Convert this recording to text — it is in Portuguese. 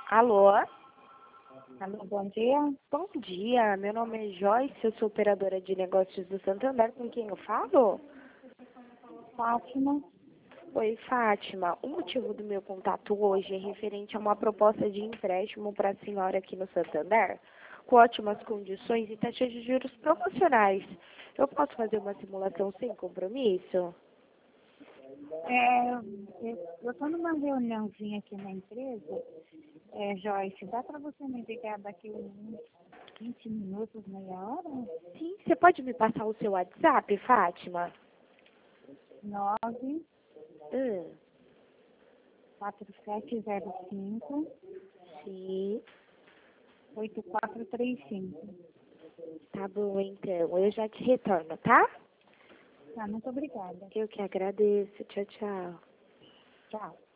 Alô? Alô, bom dia. Bom dia, meu nome é Joyce, eu sou operadora de negócios do Santander, com quem eu falo? Fátima. Oi, Fátima. O motivo do meu contato hoje é referente a uma proposta de empréstimo para a senhora aqui no Santander, com ótimas condições e taxas de juros promocionais. Eu posso fazer uma simulação sem compromisso? Eu estou numa reuniãozinha aqui na empresa. Joyce, dá para você me ligar daqui uns 20 minutos, meia hora? Sim, você pode me passar o seu WhatsApp, Fátima? 9 Hum, 4705 sim, 8435. tá bom então. Eu já te retorno, tá? Tá, muito obrigada. Eu que agradeço. Tchau, tchau. Tchau.